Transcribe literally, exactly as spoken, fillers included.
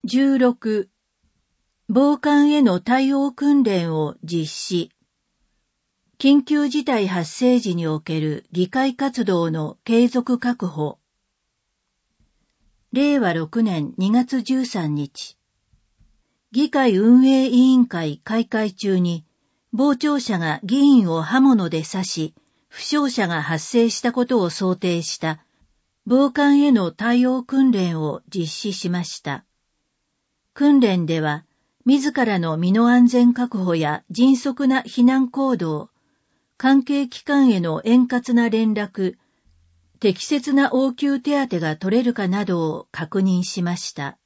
じゅうろく、暴漢への対応訓練を実施。緊急事態発生時における議会活動の継続確保。れいわろくねんにがつじゅうさんにち、議会運営委員会開会中に、傍聴者が議員を刃物で刺し、負傷者が発生したことを想定した、暴漢への対応訓練を実施しました。訓練では、自らの身の安全確保や迅速な避難行動、関係機関への円滑な連絡、適切な応急手当が取れるかなどを確認しました。